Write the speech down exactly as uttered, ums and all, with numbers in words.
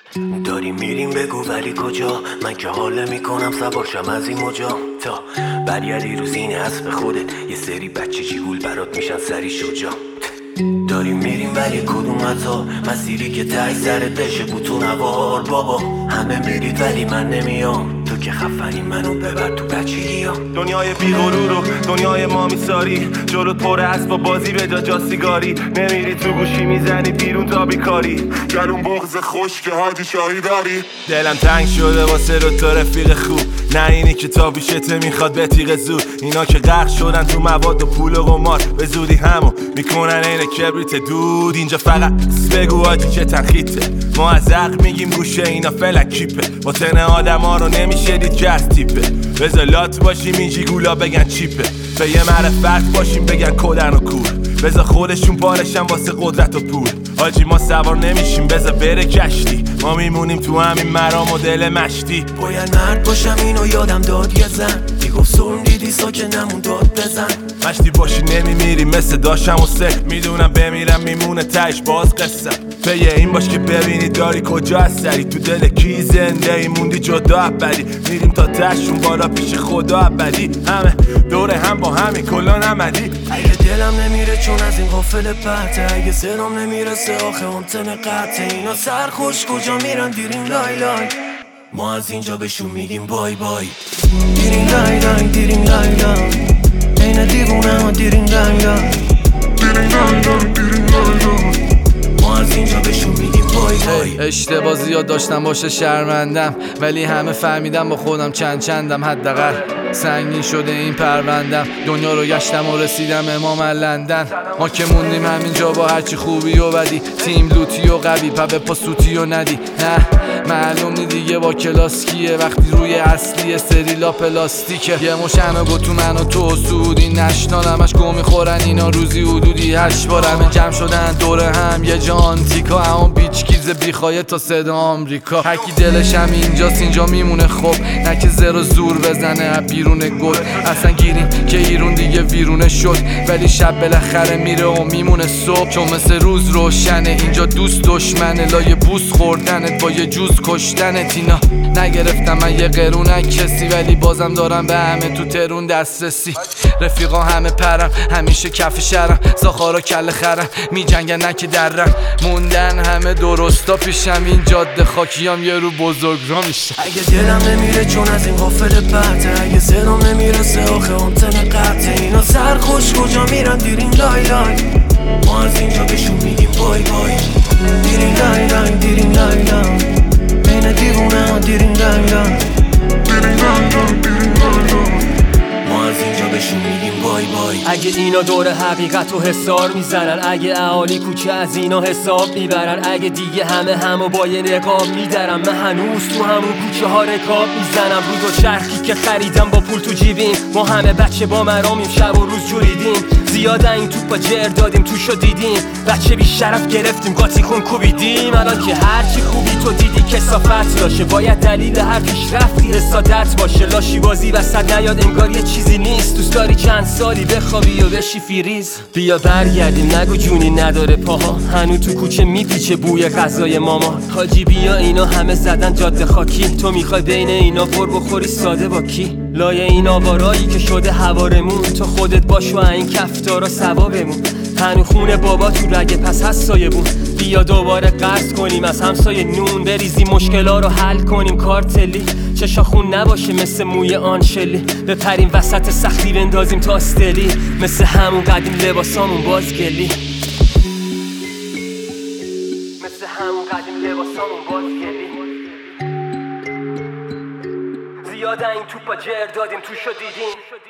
داریم میریم بگو ولی کجا؟ من که حال میکنم سوارشم از این مجا تا برگردی رو زین اسب خودت. یه سری بچه جیگول برات میشن سری شجا. داریم میریم ولی کدوم عطا؟ مسیری که تای سرت بشه بوتون هوار. بابا همه میرید ولی من نمیام. تو که خفنی منو ببر تو بچگی ها. دنیای بیغرور و دنیای ما میساری، جلوت پر است با بازی به جا جا سیگاری. نمیری تو گوشی میزنی بیرون تا بیکاری. گرون بغض خوش که حاجی شاهی داری. دلم تنگ شده واسه رو تو رفیق خوب. نه اینی که تا بیشته میخواد به تیغ زود. اینا که غرق شدن تو مواد و پول و قمار، به زودی همو میکنن عین کبریت دود. اینجا فقط بگو حاجی چه تنخیته. ما از عقل میگیم گوشه اینا فلک کیپه. با تن آدم ها رو نمیشه دید که از تیپه. بزالات باشیم این جیگولا بگن چیپه. به یه معرفت باشیم بگن کدن و کور. بذار خودشون پارشن واسه قدرت و پول. حاجی ما سوار نمیشیم بذار بره کشتی. ما میمونیم تو همین مرام و دل مشتی. باید مرد باشم اینو یادم داد یه زن میگفت سرم دیدی ساکنمون داد بزن. مشتی باشی نمیمیری مثل داشتم و سک. میدونم بمیرم میمونه تش باز قصه. پیه این باش که ببینی داری کجا از سری. تو دل کی زنده ای موندی جدا ابدی. میریم تا تشون بالا پیش خدا ابدی. همه دوره هم با همین کلان عملی. اگه دلم نمیره چون از این قافل پرته. اگه سرم نمیرسه آخه هم تن قطعه. اینا سرخوش کجا میرن دیرین لای لای. ما از اینجا بهشون میگیم بای بای. دیرین لای لای دیرین لای لای. این دیوونه ها دیرین لای لای. دیرین لای لای دیرین لای لای. ما از اینجا بهشون میگیم بای بای. اشتباه زیاد داشتم باشه شرمندم، ولی همه فهمیدم با خودم چند چندم. حداقل سنگین شده این پروندم. دنیا رو گشتم و رسیدم امام لندن. ما که موندیم همینجا با هرچی خوبی و بدی. تیم لوتی و قوی پا پا سوتی و ندی. نه معلوم نی دیگه با کلاس کیه. وقتی روی اصلی سریلا پلاستیکه. یه مشنو گو تو من و تو سودی نشنال. همش گو میخورن اینا روزی حدودی هشت بار. همه جمع شدن دوره هم یه جا آنتیکا. همون بیچ کیز بیخوایه تا صدا آمریکا. هرکی دلش هم اینجاست اینجا میمونه. خب نه که زر زور بزنه بیرون گل. اصلا گیریم که ایرون دیگه ویرونه شد. ولی شب بالاخره میره و میمونه صبح. چون مثل روز روشنه اینجا دوست دشمنه. لایه بوس خوردنت با یه جوز کشتنت. اینا نگرفتم من یه قرونک کسی، ولی بازم دارم به همه تو ترون دسترسی. رفیقا همه پرم همیشه کف شرم. ساخارا کل خرم میجنگن نه که درم. موندن همه درستا پیشم. این جاده خاکیام یه رو بزرگ را میشه. اگه دلم نمیره چون از این قافل پرته. اگه سرم نمیرسه آخه هم تن قطعه. اینا سرخوش کجا میرن دیرین لای لای. ما از اینجا بهشون میگیم بای بای. دیرین لای لای دیرین لای لای. این دیوونه ها دیرین لای لای. دیرین لای لای دیرین لای لای. ما از اینجا بهشون میگیم بای بای. اگه اینا دور حقیقت و حسار میزنن. اگه اهالی کوچه از اینا حساب میبرن. اگه دیگه همه همو با یه نقاب میدارم. من هنوز تو همون کوچه ها رکاب میزنم. رو دو چرخی که خریدم با پول تو جیبیم. ما همه بچه با مرامیم شب و روز جوریدیم. زیاده این توپ با جر دادیم توشو دیدیم. بچه بی شرف گرفتیم قاطی کن کوبیدیم. الان که هرچی خوبی تو دیدی کثافت باشه. باید دلیل هر پیشرفتی حسادت باشه. لاشی بازی وسط نیاد انگار یه چیزی نیست. دوست داری چند سالی بخوابی و بشی فریز. بیا برگردیم نگو جونی نداره پاها. هنو تو کوچه میپیچه بوی غذای ماما. حاجی بیا اینا همه زدن جاده خاکی. تو میخوای بین اینا پر بخوری ساده با کی؟ لایه این آوارایی که شده هوارمون. تو خودت باش و این کفتارا ثوابمون. هنو خونه بابا تو رگه پس هست سایه بون. بیا دوباره قرض کنیم از همسایه نون. بریزیم مشکلا رو حل کنیم کارتلی. چشا خون نباشه مثل موی آنشلی. بپریم وسط سختی بندازیم تا استلی. مثل همون قدیم لباسامون بازگلی. مثل همون قدیم لباسامون بازگلی. زیاده این توپا جر دادیم توشو دیدیم.